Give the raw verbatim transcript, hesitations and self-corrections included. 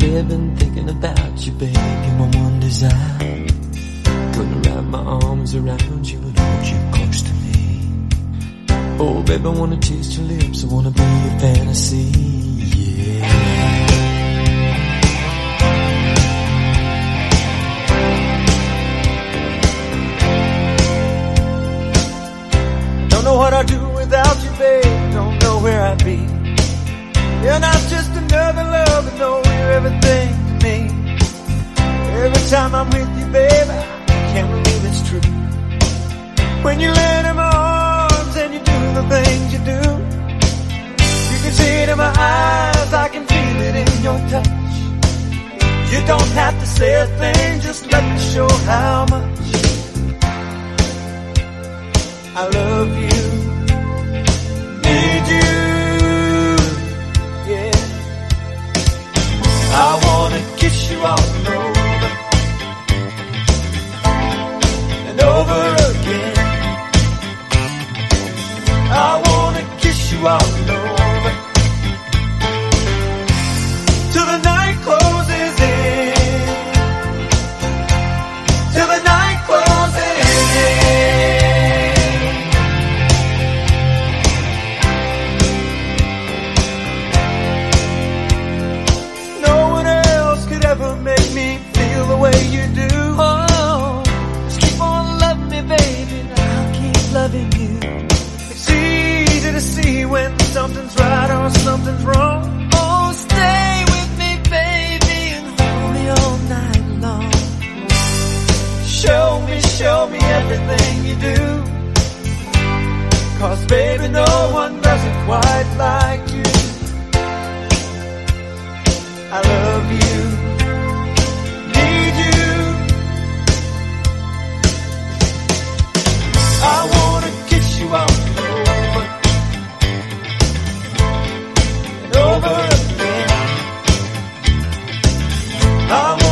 living thinking about you, baby, my one desire. Gonna wrap my arms around you and hold you close to me. Oh, baby, I wanna taste your lips, I wanna be your fantasy, yeah. Don't know what I'd do without you, babe, don't know where I'd be. You're not just another lover, no, you're everything to me. Every time I'm with you, baby, I can't believe it's true. When you land in my arms and you do the things you do, you can see it in my eyes, I can feel it in your touch. You don't have to say a thing, just let me show how much I love you, need you. I wanna kiss you all over and over again. I wanna kiss you all over till the night closes in, till the night closes in. Ever make me feel the way you do. Oh, just keep on loving me, baby, and I'll keep loving you. It's easy to see when something's right or something's wrong. Oh, stay with me, baby, and hold me all night long. Show me, show me everything you do, 'cause baby, no one does it quite like you. I love you, need you. I wanna kiss you all over and over again. I